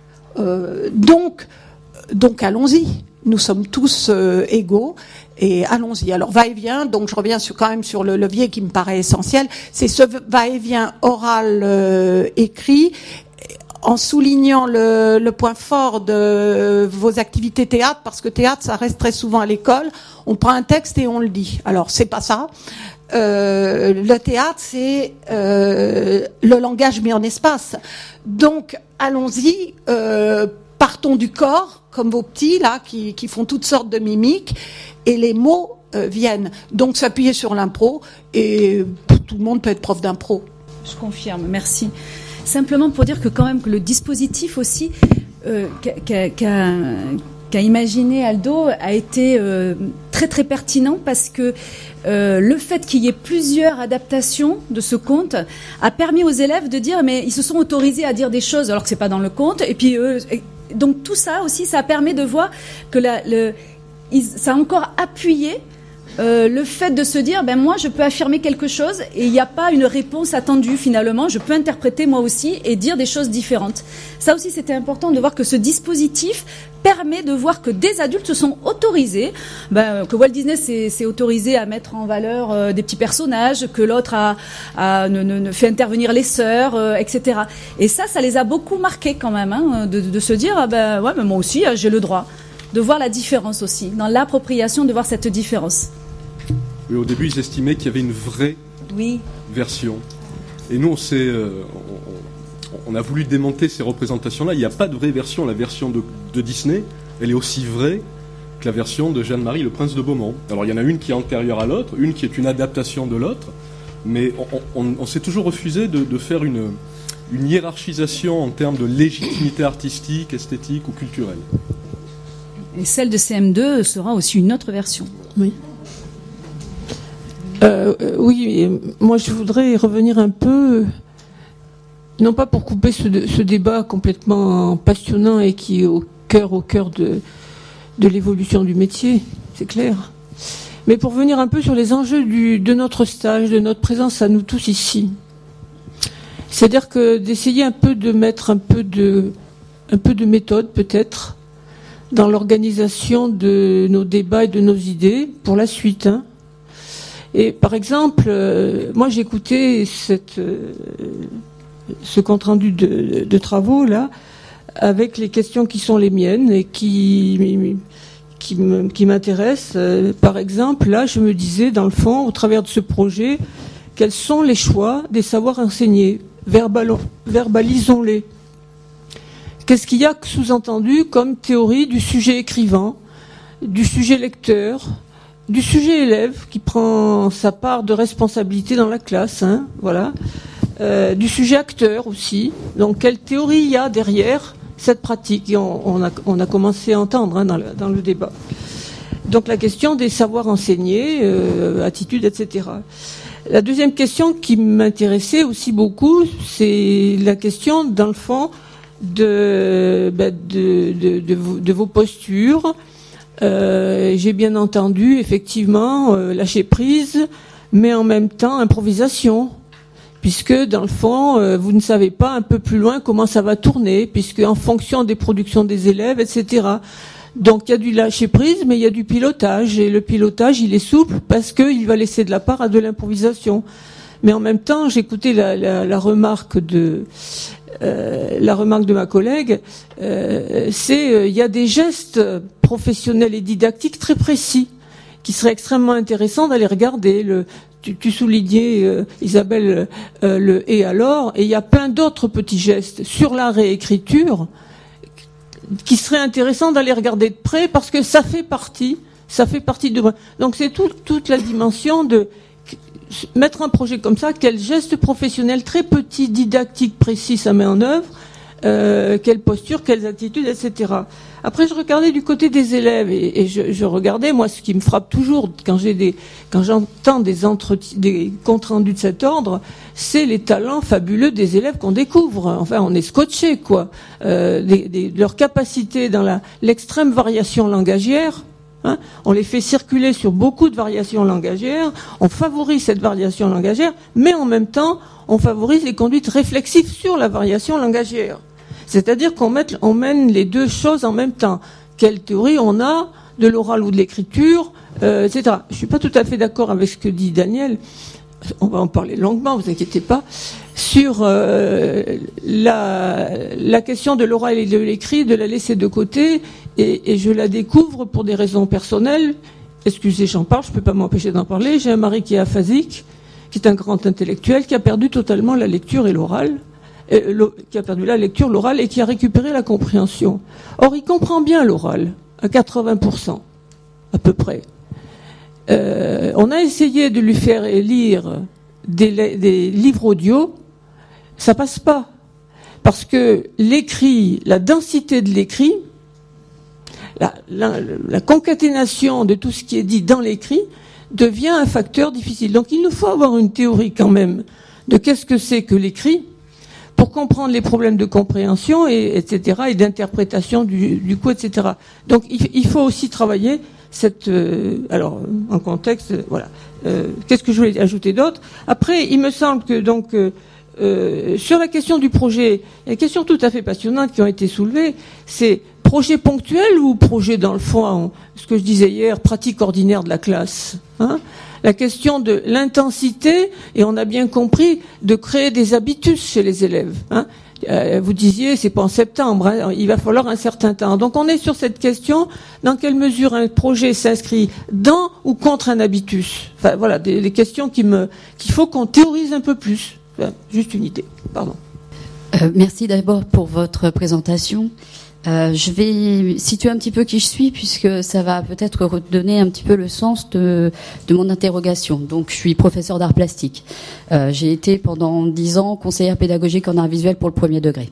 Donc allons-y, nous sommes tous égaux. Et allons-y. Alors va-et-vient, donc je reviens quand même sur le levier qui me paraît essentiel, c'est ce va-et-vient oral écrit, en soulignant le point fort de vos activités théâtre, parce que théâtre, ça reste très souvent à l'école, on prend un texte et on le dit. Alors, c'est pas ça. Le théâtre, c'est le langage mis en espace. Donc, allons-y, partons du corps, comme vos petits, là, qui font toutes sortes de mimiques, et les mots viennent. Donc, s'appuyer sur l'impro, et tout le monde peut être prof d'impro. Je confirme, merci. Simplement pour dire que quand même que le dispositif aussi qu'a imaginé Aldo a été très très pertinent, parce que le fait qu'il y ait plusieurs adaptations de ce conte a permis aux élèves de dire, mais ils se sont autorisés à dire des choses alors que c'est pas dans le conte, et puis donc tout ça aussi, ça permet de voir que ça a encore appuyé le fait de se dire, moi je peux affirmer quelque chose et il n'y a pas une réponse attendue finalement, je peux interpréter moi aussi et dire des choses différentes. Ça aussi, c'était important de voir que ce dispositif permet de voir que des adultes se sont autorisés, que Walt Disney s'est autorisé à mettre en valeur des petits personnages, que l'autre ne fait intervenir les sœurs, etc. Et ça les a beaucoup marqués quand même, de se dire, ouais, mais moi aussi j'ai le droit de voir la différence aussi, dans l'appropriation, de voir cette différence. Oui, au début, ils estimaient qu'il y avait une vraie version. Et nous, on a voulu démonter ces représentations-là. Il n'y a pas de vraie version. La version de Disney, elle est aussi vraie que la version de Jeanne-Marie, le prince de Beaumont. Alors, il y en a une qui est antérieure à l'autre, une qui est une adaptation de l'autre, mais on s'est toujours refusé de faire une hiérarchisation en termes de légitimité artistique, esthétique ou culturelle. Et celle de CM2 sera aussi une autre version. Oui. Oui, moi je voudrais revenir un peu, non pas pour couper ce débat complètement passionnant et qui est au cœur de l'évolution du métier, c'est clair, mais pour venir un peu sur les enjeux de notre stage, de notre présence à nous tous ici. C'est-à-dire que d'essayer un peu de mettre un peu de méthode peut-être dans l'organisation de nos débats et de nos idées pour la suite. Et par exemple, moi j'ai écouté ce compte-rendu de travaux là, avec les questions qui sont les miennes et qui m'intéressent. Par exemple, là je me disais, dans le fond, au travers de ce projet, quels sont les choix des savoirs enseignés? Verbalisons-les. Qu'est-ce qu'il y a sous-entendu comme théorie du sujet écrivant, du sujet lecteur, du sujet élève qui prend sa part de responsabilité dans la classe, hein, voilà. Du sujet acteur aussi. Donc, quelle théorie il y a derrière cette pratique? Et on a commencé à entendre hein, dans le débat. Donc, la question des savoirs enseignés, attitudes, etc. La deuxième question qui m'intéressait aussi beaucoup, c'est la question, dans le fond, de vos postures. J'ai bien entendu, effectivement, lâcher prise, mais en même temps, improvisation. Puisque, dans le fond, vous ne savez pas un peu plus loin comment ça va tourner, puisque en fonction des productions des élèves, etc. Donc, il y a du lâcher prise, mais il y a du pilotage. Et le pilotage, il est souple parce qu'il va laisser de la part à de l'improvisation. Mais en même temps, j'écoutais la remarque de ma collègue, il y a des gestes professionnels et didactiques très précis qui seraient extrêmement intéressants d'aller regarder. Tu soulignais, Isabelle, le « et alors », et il y a plein d'autres petits gestes sur la réécriture qui seraient intéressants d'aller regarder de près parce que ça fait partie de... Donc c'est toute la dimension de mettre un projet comme ça, quel geste professionnel très petit, didactique, précis ça met en œuvre, quelle posture, quelles attitudes, etc. Après, je regardais du côté des élèves et je regardais, moi, ce qui me frappe toujours quand j'entends des comptes rendus de cet ordre, c'est les talents fabuleux des élèves qu'on découvre. Enfin, on est scotché, quoi. Leur capacité dans l'extrême variation langagière. Hein, on les fait circuler sur beaucoup de variations langagières, on favorise cette variation langagière, mais en même temps, on favorise les conduites réflexives sur la variation langagière. C'est-à-dire qu'on mène les deux choses en même temps. Quelle théorie on a de l'oral ou de l'écriture, etc. Je suis pas tout à fait d'accord avec ce que dit Daniel. On va en parler longuement, vous inquiétez pas. Sur la question de l'oral et de l'écrit, de la laisser de côté, et je la découvre pour des raisons personnelles. Excusez, j'en parle, je peux pas m'empêcher d'en parler. J'ai un mari qui est aphasique, qui est un grand intellectuel, qui a perdu totalement la lecture et l'oral, qui a perdu la lecture, l'oral, et qui a récupéré la compréhension. Or, il comprend bien l'oral, à 80%, à peu près. On a essayé de lui faire lire des livres audio, ça passe pas. Parce que l'écrit, la densité de l'écrit, la concaténation de tout ce qui est dit dans l'écrit devient un facteur difficile. Donc il nous faut avoir une théorie quand même de qu'est-ce que c'est que l'écrit pour comprendre les problèmes de compréhension, etc., et d'interprétation du coup, etc. Donc il faut aussi travailler alors en contexte, voilà. Qu'est-ce que je voulais ajouter d'autre? Après, il me semble que donc sur la question du projet, il y a des questions tout à fait passionnantes qui ont été soulevées. C'est projet ponctuel ou projet dans le fond, ce que je disais hier, pratique ordinaire de la classe, hein? La question de l'intensité, et on a bien compris, de créer des habitus chez les élèves, hein? Vous disiez, c'est pas en septembre, hein, il va falloir un certain temps. Donc on est sur cette question, dans quelle mesure un projet s'inscrit dans ou contre un habitus. Enfin voilà, des questions qu'il faut qu'on théorise un peu plus. Enfin, juste une idée, pardon. Merci d'abord pour votre présentation. Je vais situer un petit peu qui je suis, puisque ça va peut-être redonner un petit peu le sens de mon interrogation. Donc, je suis professeur d'art plastique. J'ai été pendant 10 ans conseillère pédagogique en art visuel pour le premier degré.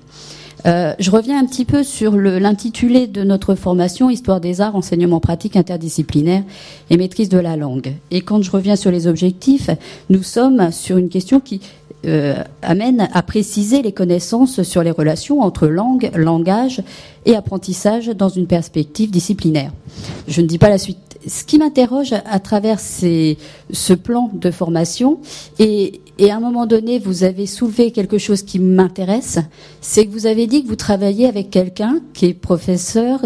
Je reviens un petit peu sur l'intitulé de notre formation, Histoire des arts, enseignement pratique interdisciplinaire et maîtrise de la langue. Et quand je reviens sur les objectifs, nous sommes sur une question qui amène à préciser les connaissances sur les relations entre langue, langage et apprentissage dans une perspective disciplinaire. Je ne dis pas la suite. Ce qui m'interroge à travers ce plan de formation, et à un moment donné, vous avez soulevé quelque chose qui m'intéresse, c'est que vous avez dit que vous travaillez avec quelqu'un qui est professeur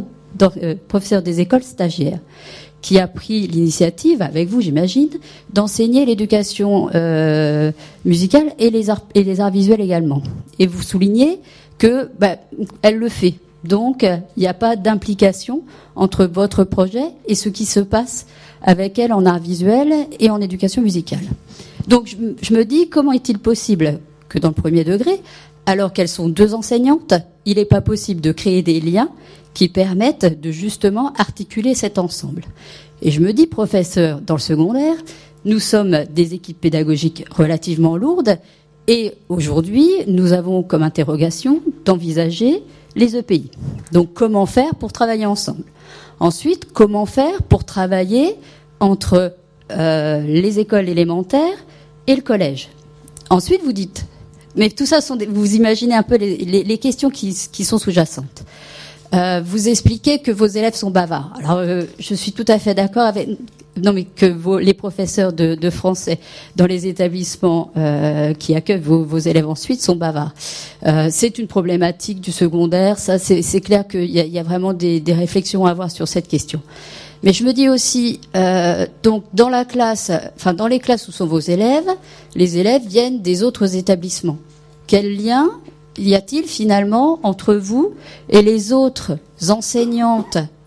des écoles stagiaires, qui a pris l'initiative, avec vous j'imagine, d'enseigner l'éducation musicale et les arts visuels également. Et vous soulignez que elle le fait. Donc il n'y a pas d'implication entre votre projet et ce qui se passe avec elle en arts visuels et en éducation musicale. Donc je me dis, comment est-il possible que dans le premier degré. Alors qu'elles sont 2 enseignantes, il n'est pas possible de créer des liens qui permettent de justement articuler cet ensemble. Et je me dis, professeur, dans le secondaire, nous sommes des équipes pédagogiques relativement lourdes et aujourd'hui, nous avons comme interrogation d'envisager les EPI. Donc, comment faire pour travailler ensemble? Ensuite, comment faire pour travailler entre les écoles élémentaires et le collège? Ensuite, vous dites, mais tout ça vous imaginez un peu les questions qui sont sous-jacentes. Vous expliquez que vos élèves sont bavards. Alors, je suis tout à fait d'accord avec... Non, mais que les professeurs de français dans les établissements qui accueillent vos élèves ensuite sont bavards. C'est une problématique du secondaire. Ça, c'est clair qu'il y a vraiment des réflexions à avoir sur cette question. Mais je me dis aussi, donc dans les classes où sont vos élèves, les élèves viennent des autres établissements. Quel lien y a-t-il finalement entre vous et les autres enseignants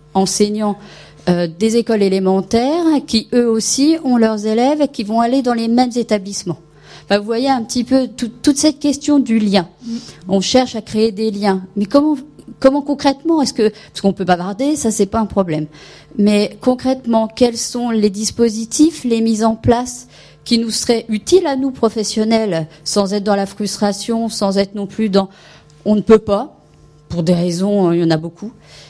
des écoles élémentaires qui eux aussi ont leurs élèves qui vont aller dans les mêmes établissements? Enfin, vous voyez un petit peu toute cette question du lien. On cherche à créer des liens, mais comment concrètement parce qu'on peut bavarder, ça c'est pas un problème. Mais concrètement, quels sont les dispositifs, les mises en place qui nous seraient utiles à nous professionnels, sans être dans la frustration, sans être non plus dans on ne peut pas, pour des raisons, il y en a beaucoup,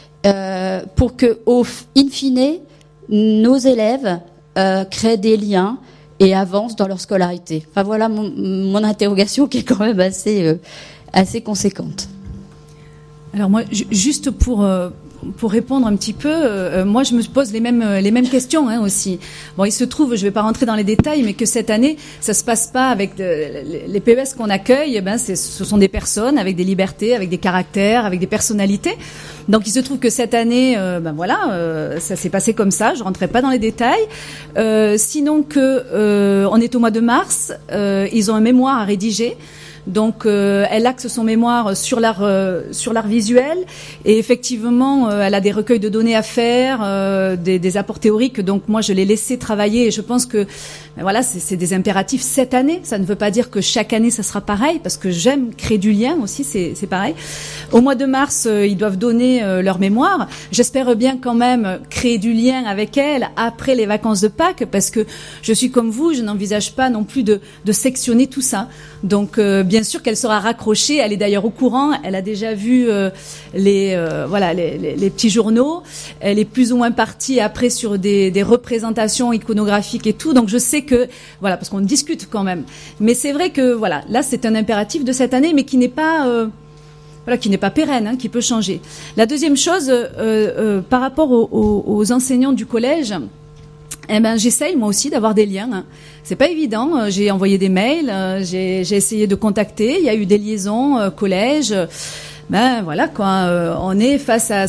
pour que, in fine, nos élèves créent des liens et avancent dans leur scolarité. Enfin voilà mon interrogation qui est quand même assez conséquente. Alors moi, juste pour répondre un petit peu, moi je me pose les mêmes questions aussi. Bon, il se trouve, je vais pas rentrer dans les détails, mais que cette année, ça se passe pas avec les PES qu'on accueille. Ce sont des personnes avec des libertés, avec des caractères, avec des personnalités. Donc il se trouve que cette année, ça s'est passé comme ça. Je rentrerai pas dans les détails. Sinon on est au mois de mars, ils ont un mémoire à rédiger. Donc, elle axe son mémoire sur l'art visuel et effectivement, elle a des recueils de données à faire, des apports théoriques. Donc, moi, je l'ai laissé travailler et je pense que, c'est des impératifs cette année. Ça ne veut pas dire que chaque année, ça sera pareil parce que j'aime créer du lien aussi, c'est pareil. Au mois de mars, ils doivent donner leur mémoire. J'espère bien quand même créer du lien avec elle après les vacances de Pâques parce que je suis comme vous, je n'envisage pas non plus de sectionner tout ça. Donc, bien sûr qu'elle sera raccrochée. Elle est d'ailleurs au courant. Elle a déjà vu les petits journaux. Elle est plus ou moins partie après sur des représentations iconographiques et tout. Donc je sais que parce qu'on discute quand même. Mais c'est vrai que là c'est un impératif de cette année, mais qui n'est pas pérenne, qui peut changer. La deuxième chose, par rapport aux enseignants du collège. J'essaye moi aussi d'avoir des liens. C'est pas évident. J'ai envoyé des mails, j'ai essayé de contacter. Il y a eu des liaisons collège. On est face à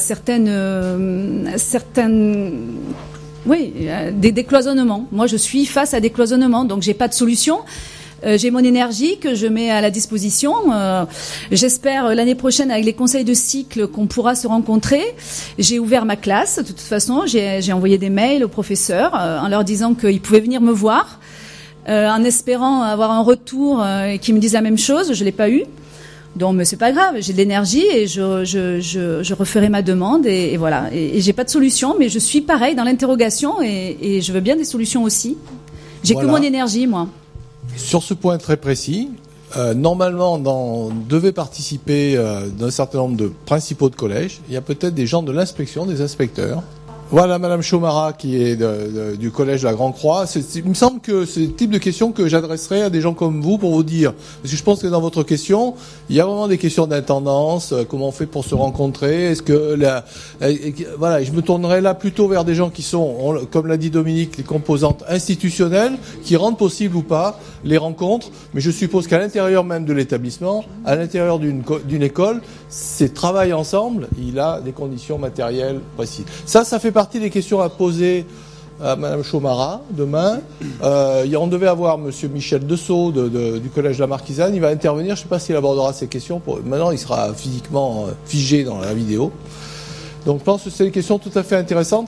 des décloisonnements. Moi, je suis face à des cloisonnements, donc j'ai pas de solution. J'ai mon énergie que je mets à la disposition. J'espère l'année prochaine avec les conseils de cycle qu'on pourra se rencontrer. J'ai ouvert ma classe. De toute façon, j'ai envoyé des mails aux professeurs en leur disant qu'ils pouvaient venir me voir, en espérant avoir un retour et qu'ils me disent la même chose. Je l'ai pas eu. Donc, mais c'est pas grave. J'ai de l'énergie et je referai ma demande et voilà. Et j'ai pas de solution, mais je suis pareil dans l'interrogation et je veux bien des solutions aussi. J'ai que mon énergie, moi. Sur ce point très précis, normalement, devaient participer d'un certain nombre de principaux de collège. Il y a peut-être des gens de l'inspection, des inspecteurs. Voilà Madame Chaumara qui est du collège de la Grand-Croix. Il me semble que c'est le type de questions que j'adresserai à des gens comme vous pour vous dire. Parce que je pense que dans votre question, il y a vraiment des questions d'intendance. Comment on fait pour se rencontrer? Est-ce que je me tournerai là plutôt vers des gens qui sont, comme l'a dit Dominique, les composantes institutionnelles, qui rendent possible ou pas les rencontres. Mais je suppose qu'à l'intérieur même de l'établissement, à l'intérieur d'une école, c'est travail ensemble. Il a des conditions matérielles précises. Ça fait partie des questions à poser à Madame Chaumara demain. On devait avoir Monsieur Michel Dessau du Collège de la Marquisane. Il va intervenir. Je ne sais pas s'il abordera ces questions. Maintenant, il sera physiquement figé dans la vidéo. Donc, je pense que c'est des questions tout à fait intéressantes.